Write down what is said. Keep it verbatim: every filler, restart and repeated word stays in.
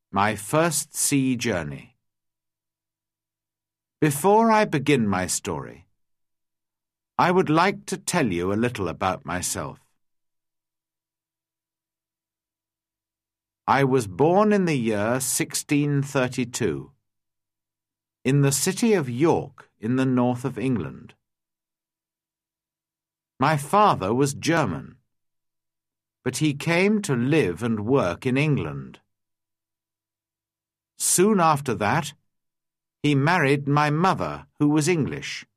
My first sea journey. Before I begin my story, I would like to tell you a little about myself. I was born in the year sixteen thirty-two, in the city of York in the north of England. My father was German, but he came to live and work in England. Soon after that, he married my mother, who was English.